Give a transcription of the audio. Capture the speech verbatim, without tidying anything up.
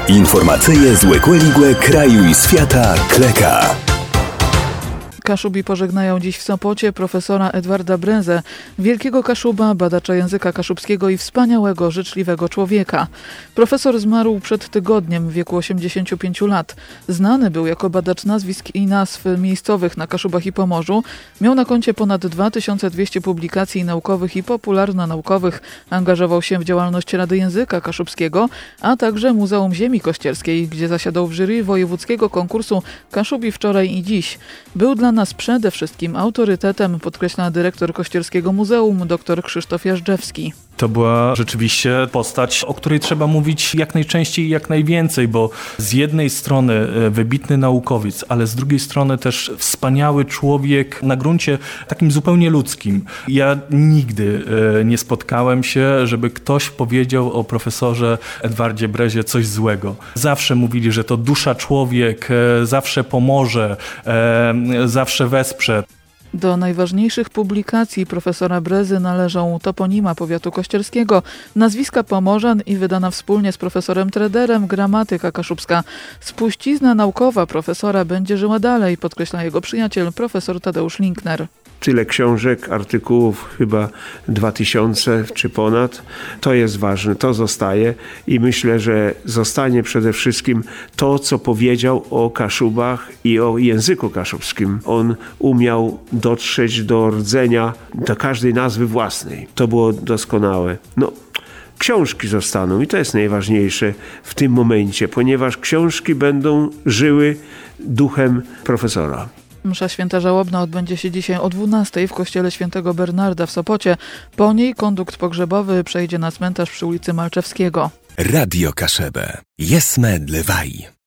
Informacyje z Łekłe kraju i świata Kleka. Kaszubi pożegnają dziś w Sopocie profesora Edwarda Brezę, wielkiego Kaszuba, badacza języka kaszubskiego i wspaniałego, życzliwego człowieka. Profesor zmarł przed tygodniem w wieku osiemdziesięciu pięciu lat. Znany był jako badacz nazwisk i nazw miejscowych na Kaszubach i Pomorzu. Miał na koncie ponad dwa tysiące dwieście publikacji naukowych i popularno-naukowych. Angażował się w działalność Rady Języka Kaszubskiego, a także Muzeum Ziemi Kościerskiej, gdzie zasiadał w jury wojewódzkiego konkursu Kaszubi wczoraj i dziś. Był dla nas przede wszystkim autorytetem, podkreśla dyrektor Kościerskiego Muzeum dr Krzysztof Jażdżewski. To była rzeczywiście postać, o której trzeba mówić jak najczęściej i jak najwięcej, bo z jednej strony wybitny naukowiec, ale z drugiej strony też wspaniały człowiek na gruncie takim zupełnie ludzkim. Ja nigdy nie spotkałem się, żeby ktoś powiedział o profesorze Edwardzie Brezie coś złego. Zawsze mówili, że to dusza człowiek, zawsze pomoże, zawsze wesprze. Do najważniejszych publikacji profesora Brezy należą toponima powiatu kościerskiego, nazwiska Pomorzan i wydana wspólnie z profesorem Trederem gramatyka kaszubska. Spuścizna naukowa profesora będzie żyła dalej, podkreśla jego przyjaciel profesor Tadeusz Linkner. Tyle książek, artykułów, chyba dwa tysiące czy ponad. To jest ważne, to zostaje i myślę, że zostanie przede wszystkim to, co powiedział o Kaszubach i o języku kaszubskim. On umiał dotrzeć do rdzenia, do każdej nazwy własnej. To było doskonałe. No, książki zostaną i to jest najważniejsze w tym momencie, ponieważ książki będą żyły duchem profesora. Msza święta żałobna odbędzie się dzisiaj o dwunastej w kościele świętego Bernarda w Sopocie. Po niej kondukt pogrzebowy przejdzie na cmentarz przy ulicy Malczewskiego. Radio Kaszebę. Jesme dlewaj.